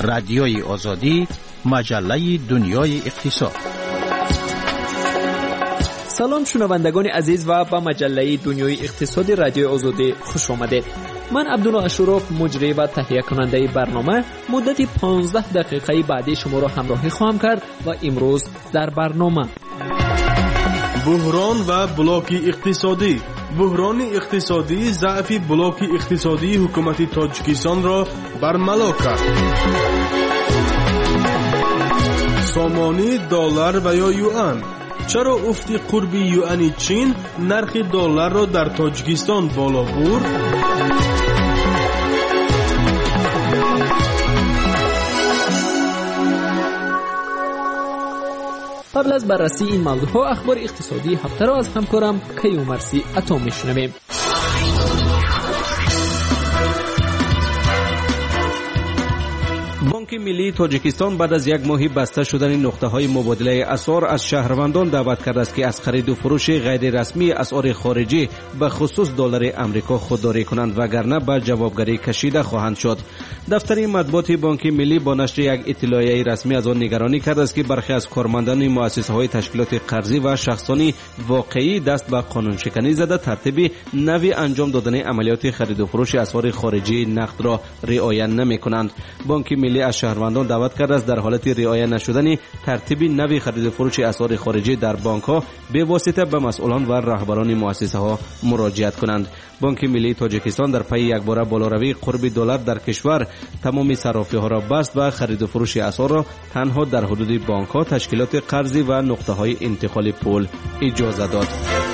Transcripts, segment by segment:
رادیوی آزادی، مجله دنیای اقتصاد. سلام شنوندگان عزیز و به مجله دنیای اقتصاد رادیوی آزادی خوش آمدید. من عبدالله اشرف، مجری و تهیه کننده برنامه، مدت 15 دقیقه بعدی شما را همراهی خواهم کرد و امروز در برنامه بحران و بلاک اقتصادی. بحران اقتصادی ضعف بلاک اقتصادی حکومت تاجیکستان را برملا کرد. سامانی دلار و یا یوان. چرا افت قرب یوان چین نرخ دلار را در تاجیکستان بالا برد؟ قبل از بررسی این موضوعها اخبار اقتصادی هفته را از همکارم کیومرثی عطا میشنویم. بانک ملی تاجیکستان بعد از یک ماه بسته شدن نقطه‌های مبادله اسعار از شهروندان دعوت کرده است که از خرید و فروش غیر رسمی اسعار خارجی به خصوص دلار آمریکا خودداری کنند وگرنه به جوابگری کشیده خواهند شد. دفتر مطبوعات بانک ملی با نشر یک اطلاعیه رسمی از آن نگرانی کرده است که برخی از کارمندان مؤسسه‌های تشکیلات قرضی و شخصانی واقعی دست به قانون شکنی زده ترتیب نوی انجام دادن عملیات خرید و فروش اسعار خارجی نقد را رعایت نمی‌کنند. بانک ملی از شهروندان دعوت کرده است در حالت رعایت نشدن ترتیب نوی خرید و فروش اسعار خارجی در بانک‌ها به واسطه به مسئولان و رهبران مؤسسه‌ها مراجعت کنند. بانک ملی تاجیکستان در پی یک بار بالاروی قرب دلار در کشور تمامی صرافی‌ها را بست و خرید و فروش اسعار را تنها در حدود بانک‌ها، تشکیلات قرضی و نقطه‌های انتقال پول اجازه داد.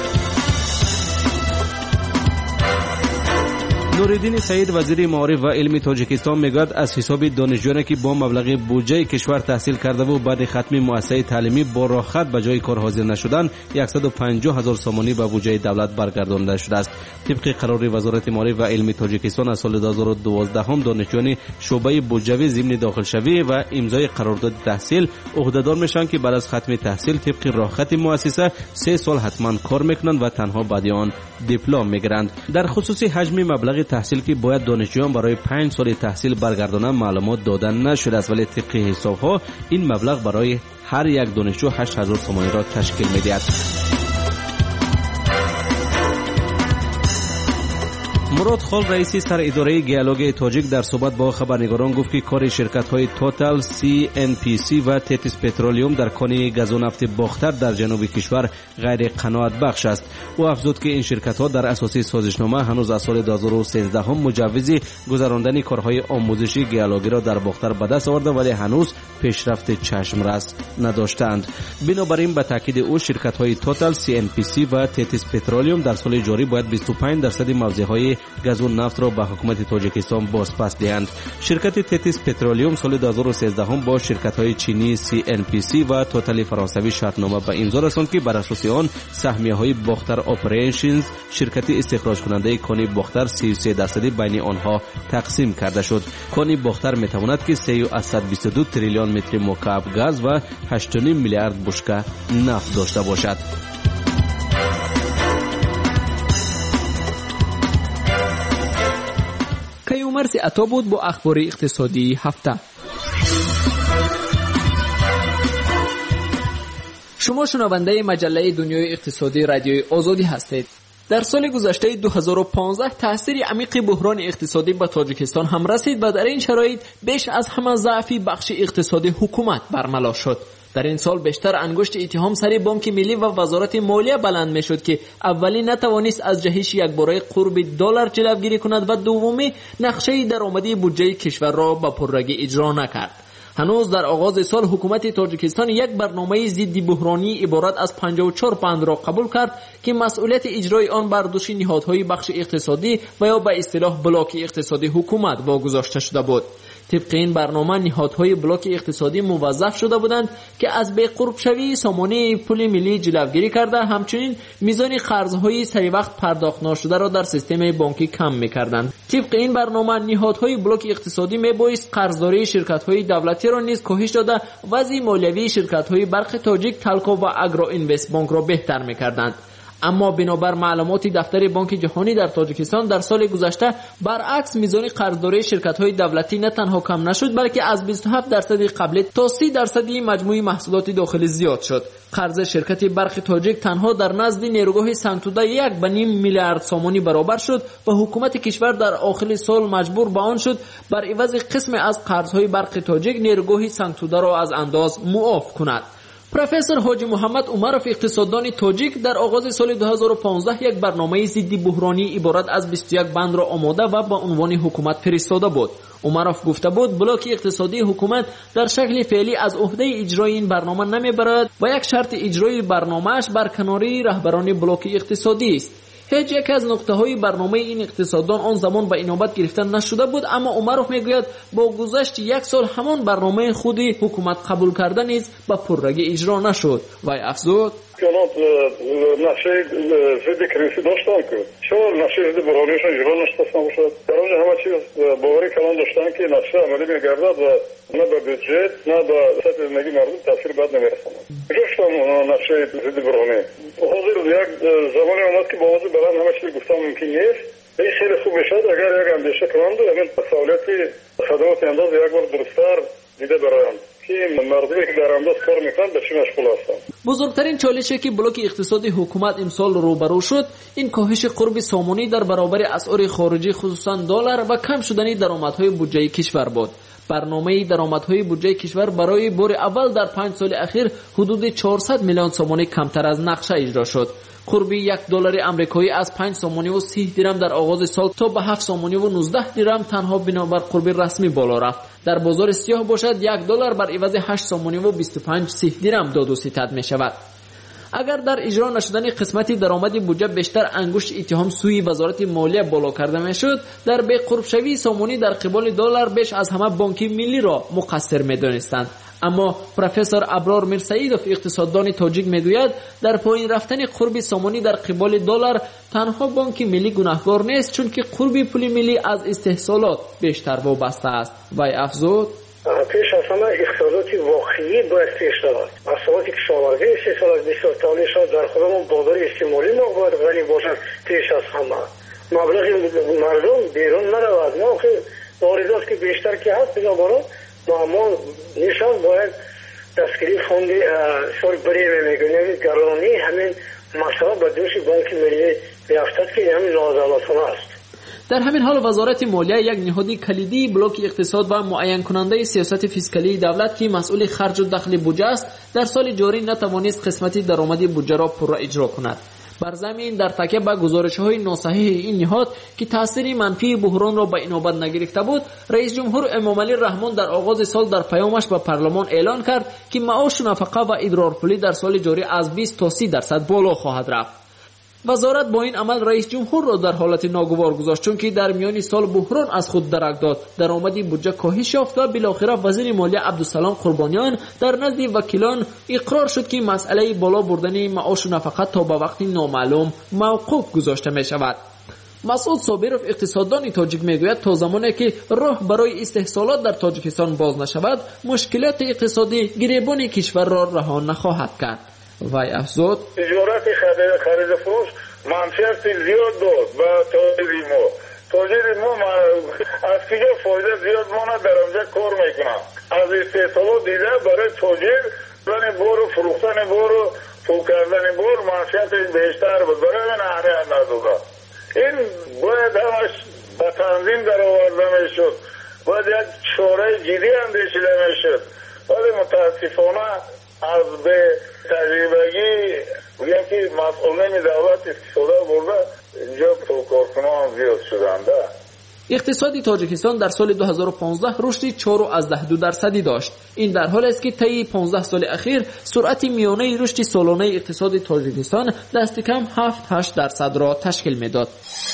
نوردین سعید وزیر معارف و علم تاجیکستان میگوید از حساب دانشجویانی که با مبلغ بودجه کشور تحصیل کرده و بعد ختم مؤسسه تعلیمی با راحت به جای کار حاضر نشدن 150,000 سامانی به بودجه دولت برگردانده شده است. طبق قرار وزارت معارف و علم تاجیکستان از سال 2012 هم دانشجویان شعبه بودجوی ضمن داخلشوی و امضای قرارداد تحصیل عهدهدار میشن که بعد از ختم تحصیل طبق راحت مؤسسه 3 سال حتما کار میکنند و تنها بعد آن دیپلم میگیرند. در خصوص حجم مبلغ تحصیل که باید دانشجویان برای 5 سال تحصیل برگردانند معلومات دادن نشده است، ولی طبق حساب‌ها این مبلغ برای هر یک دانشجو 8,000 سامانی را تشکیل می‌دهد. مراد خال رئیس سر اداره گیالوگ تاجیک در صحبت با خبرنگاران گفت که کار شرکت‌های توتال، CNPC و تتیس پترولیوم در کان‌های گاز و نفت باختر در جنوب کشور غیر قناعت بخش است. او افزود که این شرکت‌ها در اساس سازشنامه هنوز از سال 2013 هم مجوز گذراندن کارهای آموزشی گیالوگی را در باختر به دست آورده ولی هنوز پیشرفت چشم‌رس نداشتند. بنابراین به تاکید او شرکت‌های توتال، CNPC و تتیس پترولیوم در سال جاری باید 25% موضع‌های گاز و نفت را به حکومت تاجیکستان بازپس دهند. شرکت تتیس پترولیوم سال 2013 هم با شرکت‌های چینی CNPC و توتال فرانسوی شرطنامه به امضا رساند که بر اساس آن سهمیه‌های باختر اپریشنز شرکت استخراج کننده کانی باختر 33% بین آنها تقسیم کرده شد. کانی باختر می‌تواند که 322 تریلیون متر مکعب گاز و 8.5 میلیارد بشکه نفت داشته باشد. کیومرثی عطا بود با اخبار اقتصادی هفته. شما شنونده مجله دنیای اقتصادی رادیوی آزادی هستید. در سال گذشته 2015 تاثیر عمیق بحران اقتصادی به تاجیکستان هم رسید و در این شرایط بیش از همه ضعفی بخش اقتصادی حکومت برملا شد. در این سال بیشتر انگشت اتهام سر بانک ملی و وزارت مالیه بلند می شد که اولی نتوانست از جهش یکباره قرب دلار جلوگیری کند و دومی نقشه درآمدی بودجه کشور را به پررگی اجرا نکرد. هنوز در آغاز سال حکومت تاجیکستان یک برنامه ضد بحرانی عبارت از 54 بند را قبول کرد که مسئولیت اجرای آن بر دوش نهادهای بخش اقتصادی و یا به اصطلاح بلاک اقتصادی حکومت واگذاشته شده بود. طبق این برنامه نهادهای بلاک اقتصادی موظف شده بودند که از بی قرب شوی سامانه پول ملی جلوگیری کرده، همچنین میزان قرضهای سری وقت پرداخت نشده را در سیستم بانکی کم می‌کردند. طبق این برنامه نهادهای بلاک اقتصادی میبایست قرضداری شرکت‌های دولتی را نیز کاهش داده وضع مالیوی شرکت‌های برق تاجیک، تلکو و اگرو اینوست بانک را بهتر می‌کردند. اما بنابر معلومات دفتر بانک جهانی در تاجیکستان در سال گذشته برعکس میزان قرضداری شرکت‌های دولتی نه تنها کم نشد بلکه از 27% قبلی تا 30% مجموع محصولات داخلی زیاد شد. قرض شرکت برق تاجیک تنها در نزد نیروگاه سنگتوده 1.5 میلیارد سامانی برابر شد و حکومت کشور در آخر سال مجبور به آن شد بر عوض قسم از قرض‌های برق تاجیک نیروگاه سنگتوده را از انداز معاف کند. پروفسور حاجی محمد عمرов اقتصاددان تاجیک در آغاز سال 2015 یک برنامه ضد بحرانی عبارت از 21 بند را آماده و با عنوان حکومت فرستاده بود. عمرов گفته بود بلاک اقتصادی حکومت در شکل فعلی از عهده اجرای این برنامه نمیبرد و یک شرط اجرای برنامه‌اش برکناری رهبران بلاک اقتصادی است. هیچ یک از نقطه‌های برنامه این اقتصاددان آن زمان به اینابت گرفتن نشده بود، اما عمرов میگوید با گذشت یک سال همان برنامه خودی حکومت قبول کرده نیز به پررگی اجرا نشد. وی افزود جناب نقشه ضد کرنسی داشتن که چرا نقشه ضد بحرانیشان اجرا نشدستان باشد؟ در آنجا همه چیز باوری کلان داشتن که نقشه عملی میگردد و نه به بودجت نه به سطح زندگی مردم تاثیر بد نمیرساند. گفتم نقشه ضد بحرانی حاضر یک زمانی آمد که با آواز بلند همه چیز گفتن ممکن نیست. این خیلی خوب میشد اگر یک اندیشه کنند و همین فعالیت خدمات انداز یک بار درست‌تر دیده برایند که مردمی که در انداز کار میکنند به چی مشغول هستند. بزرگترین چالشی که بلاک اقتصادی حکومت امسال روبرو شد این کاهش قرب سامانی در برابر اسعار خارجی خصوصا دلار و کم شدن درآمدهای بودجه کشور بود. برنامه درآمدهای بودجه کشور برای بار اول در 5 سال اخیر حدود 400 میلیون سامانی کمتر از نقشه اجرا شد. قرب $1 آمریکایی از 5 سامانی و 30 درم در آغاز سال تا به 7 سامانی و 19 درم تنها بنابر قرب رسمی بالا رفت. در بازار سیاه باشد $1 بر عوض 8 سامانی و 25 درم داد و ستد می شود. اگر در اجرا نشدن قسمتی درآمد بودجه بیشتر انگشت اتهام سوی وزارت مالیه بالا کرده میشد، در بی قرب شوی سامانی در قبال دلار بیش از همه بانک ملی را مقصر می‌دانستند. اما پروفسور ابرار میرسعیدوف اقتصاددان تاجیک میگوید در پایین رفتن قرب سامانی در قبال دلار تنها بانک ملی گناهکار نیست، چون که قرب پول ملی از استحصالات بیشتر وابسته است. وی افزود پیش از همه اقتصادات واقعی باید پیش رود. اثرات کشاورزی استحصالات بسیار تعالیش در خودمون بازار استعمالی ما باید غنی باشد. پیش از همه مبلغ مردم بیرون نرود. ما که واردات که بیشتر که هست بنابراین ما نشان باید دستگیری فوند سال بریمه میگونیم گرانی همین مسئله به دوش بانک ملی بیافتد که همین نازالاتون است. در همین حال وزارت مالیه یک نهاد کلیدی بلاک اقتصاد و معین کننده سیاست فیسکالی دولت که مسئول خرج و دخل بودجه است در سال جاری نتوانست قسمتی درآمد بودجه را پورا اجرا کند. بر ضمن در تکیه به گزارش‌های ناصحیح این نهاد که تاثیر منفی بحران را به اینابت نگرفته بود، رئیس جمهور امامعلی رحمان در آغاز سال در پیامش به پارلمان اعلان کرد که معاش نفقه و ادرارپولی در سال جاری از 20 تا 30% بالا خواهد رفت. وزارت با این عمل رئیس جمهور را در حالت ناگوار گذاشت، چون که در میان سال بحران از خود درک داد. درآمد بودجه کاهش یافت و بالاخره وزیر مالیه عبدالسلام قربانیان در نزد وکیلان اقرار شد که مسئله بالا بردن معاش و نفقه تا به وقت نامعلوم موقوف گذاشته می شود. مسعود صابرов اقتصاددان تاجیک میگوید تا زمانی که راه برای استحصالات در تاجیکستان باز نشود مشکلات اقتصادی گریبان کشور را رها نخواهد کرد. وی افزود تجارت خرید فروش منفیت زیاد داد و تاجر ما از کجا فایده زیاد مانه در آنجا کار میکنم. از استحصالات دیده برای تاجر بردن بار و فروختن بار و پول کردن بار منفیت بیشتر بود. برای من اهمیت نداده. این باید همش به تنظیم در آورده میشد. باید یک چاره جدی اندیشیده میشد. ولی متاسفانه از به تجربگی یکی مسئولین دولت استفاده برده اینجا کارکنان زیاد شدنده. اقتصاد تاجیکستان در سال 2015 رشد 4.2% داشت. این در حالی است که طی 15 سال اخیر سرعت میانه رشد سالانه اقتصاد تاجیکستان دست کم 7-8% را تشکیل میداد.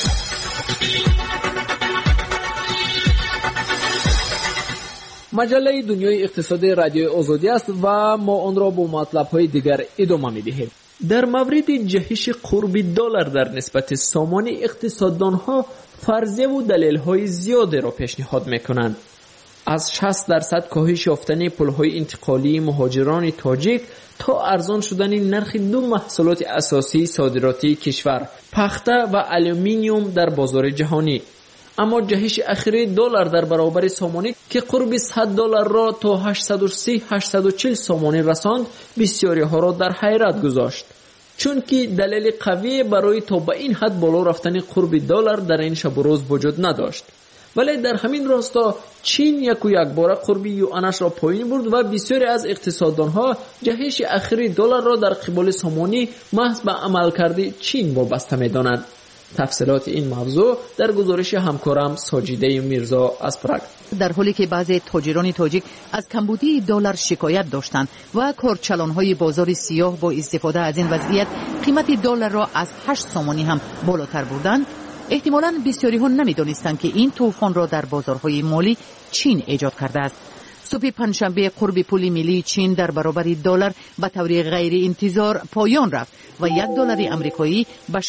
مجله دنیای اقتصادی رادیوی آزادی است و ما آن را با مطلب‌های دیگر ادامه می‌دهیم. در مورد جهش قرب دلار در نسبت سامانی اقتصاددان‌ها فرضیه و دلیل‌های زیادی را پیشنهاد می‌کنند. از 60% کاهش یافتن پل‌های انتقالی مهاجران تاجیک تا ارزان شدن نرخ دو محصولات اساسی صادراتی کشور، پخته و آلومینیوم در بازار جهانی. اما جهش اخیر دلار در برابر سامانی که قرب $100 را تا 830-840 سامانی رساند، بسیاری ها را در حیرت گذاشت، چون که دلیل قوی برای تا به این حد بالا رفتن قرب دلار در این شب و روز وجود نداشت. ولی در همین راستا چین یک بار قرب یوانش را پایین برد و بسیاری از اقتصاددانها جهش اخیر دلار را در قبال سامانی محض به عملکرد چین وابسته می‌دانند. تفصیلات این موضوع در گزارش همکارم ساجیده میرزا از پراگ. در حالی که بعضی تاجران تاجیک از کمبودی دلار شکایت داشتند و کارچلان‌های بازار سیاه با استفاده از این وضعیت قیمت دلار را از 8 سامانی هم بالاتر بردند، احتمالاً بسیاری ها نمی‌دانستند که این طوفان را در بازارهای مالی چین ایجاد کرده است. صبح پنجشنبه قرب پول ملی چین در برابر دلار به طور غیر انتظار پایان رفت و $1 آمریکایی به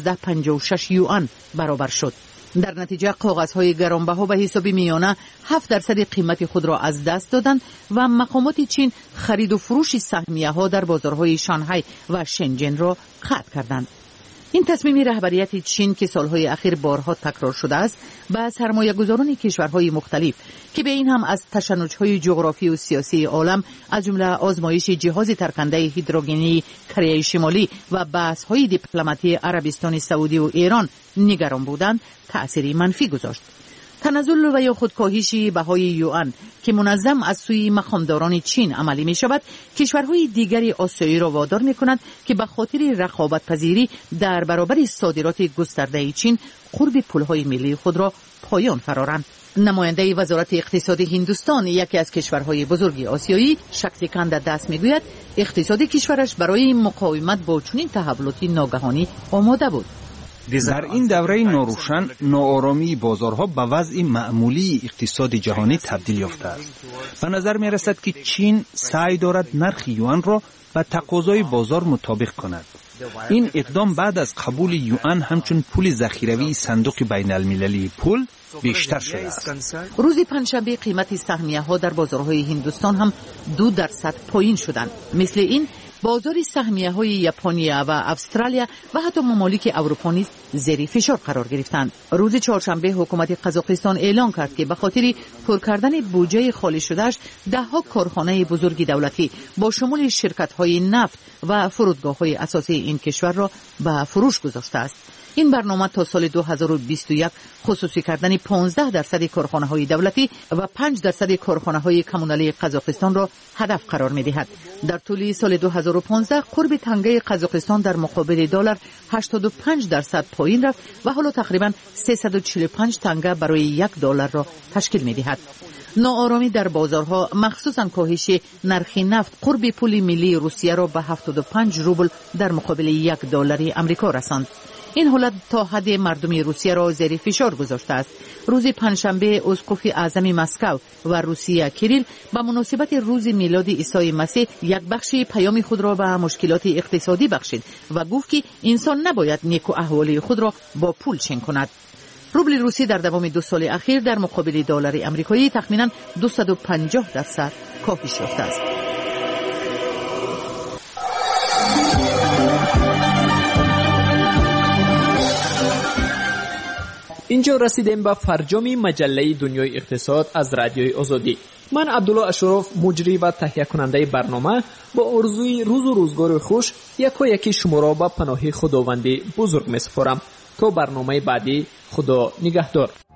6.56 یوان برابر شد. در نتیجه کاغذهای گرانبها به حساب میانه 7% قیمت خود را از دست دادند و مقامات چین خرید و فروش سهمیه‌ها در بازارهای شانگهای و شنجن را قطع کردند. این تصمیم رهبریت چین که سالهای اخیر بارها تکرار شده است، به سرمایه‌گذاران کشورهای مختلف که به این هم از تشنج‌های جغرافی و سیاسی عالم از جمله آزمایش جهاز ترکنده هیدروژنی کره شمالی و بحث‌های دیپلماتی عربستان سعودی و ایران نگران بودند، تأثیری منفی گذاشت. تنزل و یا خودکاهی بهای یوان که منظم از سوی مقامداران چین عملی می شود، کشورهای دیگری آسیایی را وادار می کند که به خاطر رقابت پذیری در برابر صادرات گسترده چین قرب پولهای ملی خود را پایان فرارند. نماینده وزارت اقتصاد هندوستان، یکی از کشورهای بزرگ آسیایی، شکسکند دست میگوید اقتصاد کشورش برای مقاومت با چنین تحولاتی ناگهانی آماده بود. در این دوره ناروشن، ناآرامی بازارها به وضع معمولی اقتصاد جهانی تبدیل یافته است. به نظر می رسد که چین سعی دارد نرخ یوان را به تقاضای بازار مطابق کند. این اقدام بعد از قبول یوان همچون پول ذخیروی صندوق بین المللی پول بیشتر شده است. روز پنجشنبه قیمت سهمیه‌ها در بازارهای هندوستان هم 2% پایین شدند. مثل این بازار سهمیه‌های ژاپنیا و استرالیا و حتی ممالک اروپا نیز زیر فشار قرار گرفتند. روز چهارشنبه حکومت قزاقستان اعلام کرد که به خاطر پر کردن بودجه خالی شدهش 10 کارخانه بزرگ دولتی با شمول شرکت‌های نفت و فرودگاه‌های اساسی این کشور را به فروش گذاشته است. این برنامه تا سال 2021 خصوصی کردن 15% کارخانه‌های دولتی و 5% کارخانه‌های کمونالی قزاقستان را هدف قرار می‌دهد. در طول سال 2015 قرب تنگه قزاقستان در مقابل دلار 85% پایین رفت و حالا تقریباً 345 تنگه برای $1 را تشکیل می‌دهد. ناآرامی در بازارها، مخصوصاً کاهش نرخ نفت قرب پول ملی روسیه را به 75 روبل در مقابل $1 آمریکا رساند. این حالت تا حد مردم روسیه را زیر فشار گذاشته است. روز پنجشنبه اسقف اعظم مسکو و روسیه کریل به مناسبت روز میلاد عیسی مسیح یک بخش پیام خود را به مشکلات اقتصادی بخشید و گفت که انسان نباید نیک و احوالی خود را با پول چین کند. روبل روسی در دوام 2 سال اخیر در مقابل دلار آمریکایی تخمینا 250% کاهش یافته است. اینجا رسیدیم به فرجام مجله دنیای اقتصاد از رادیوی آزادی. من عبدالله اشرف، مجری و تهیه کننده برنامه، با آرزوی روز و روزگار خوش یکی شما را به پناه خداوند بزرگ می‌سپارم. تا برنامه بعدی، خدا نگهدار.